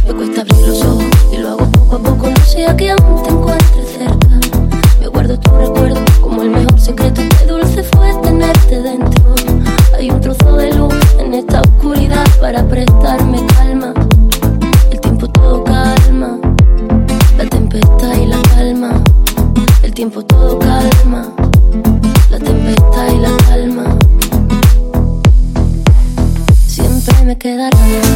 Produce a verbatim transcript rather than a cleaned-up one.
Me cuesta abrir los ojos y lo hago poco a poco. No sé a qué aún te encuentres cerca. Me guardo tu recuerdo como el mejor secreto. Qué dulce fue tenerte dentro. Hay un trozo de luz en esta oscuridad para prestarme calma. El tiempo todo calma, la tempestad y la calma. El tiempo todo calma, la tempestad y la calma. Siempre me quedará